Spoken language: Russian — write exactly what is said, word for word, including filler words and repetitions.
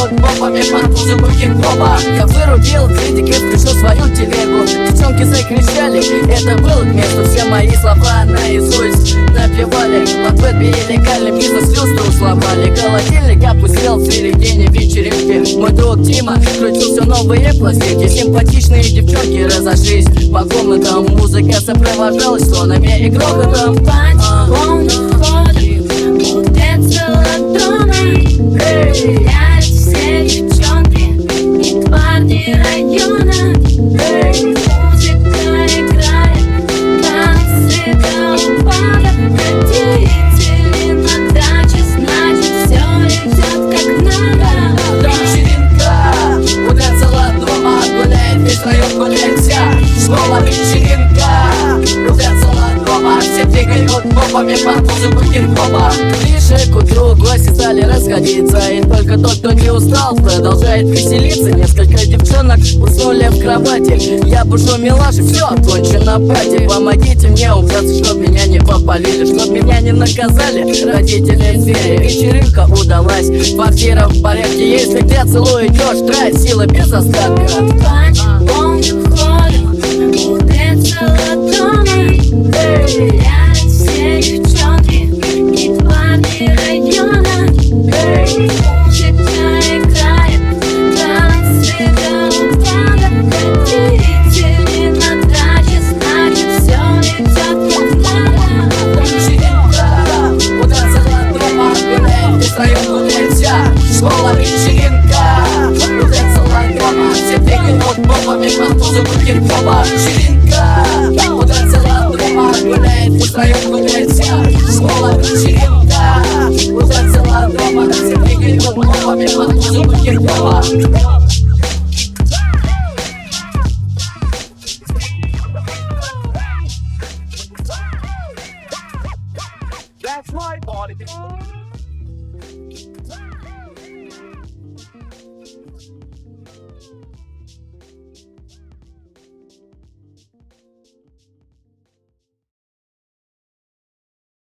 бегут попами под музыку хип-хопа. Я вырубил критики, включил свою телегу. Девчонки закричали, это было к месту. Все мои слова наизусть напевали. В ответ бери легальный бизнес, люстру сломали. Холодильник опустел в середине вечеринки. Мой друг Дима крутил все новые пластинки. Симпатичные девчонки разошлись по комнатам. Музыка сопровождалась тонами и грохотом. Полным ходом крутятся ладони. Гуляют все девчонки и парни района. Музыка играет, танцы до упада. Родители на даче, значит все идет как надо. Вечеринка, куда целая дома гуляет, весь район гуляет вся. Школа вечеринка, куда целая дома. Все двигают попами под музыку хип-хопа. Ближе к утру гости стали расходиться, и только тот, кто не устал, продолжает веселиться. Несколько девчонок уснули в кровати. Я бушу милаши, все, кончено пати. Помогите мне убраться, чтоб меня не попалили, чтоб меня не наказали родители звери. Вечеринка удалась, квартира в порядке. Если где целую идешь, трать силы без остатка. Полным ходом крутятся ладони. Гуляют все девчонки и парни района. Музыка играет, танцы до упада. Родители на даче, значит все идет как надо. Вечеринка, куда целая дома гуляет, весь район гуляет вся. Школа вечеринка, куда целая дома. Все двигают попами под музыку хип-хопа. Вечеринка, куда целая дома гуляет, весь район гуляет вся. Школа вечеринка, куда целая дома. Все двигают попами под музыку хип-хопа. That's my party.